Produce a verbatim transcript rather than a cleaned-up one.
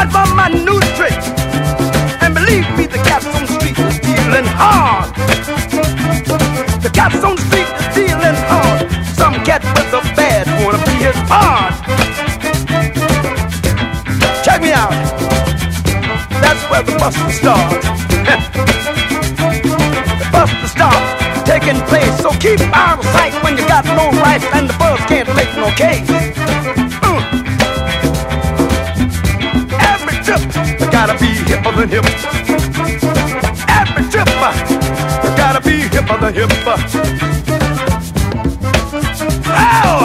hard for my new trick. And believe me, the cats on the street is dealing hard. The cats on the street is dealing hard. Some cat with a bad wanna be his hard. Check me out. That's where the bustle starts. The bustle starts taking place. So keep out of sight when you got no right and the buzz can't make no case. Uh. Every trip, you gotta be hipper than hip. Every trip, you gotta be hipper than hip. Oh!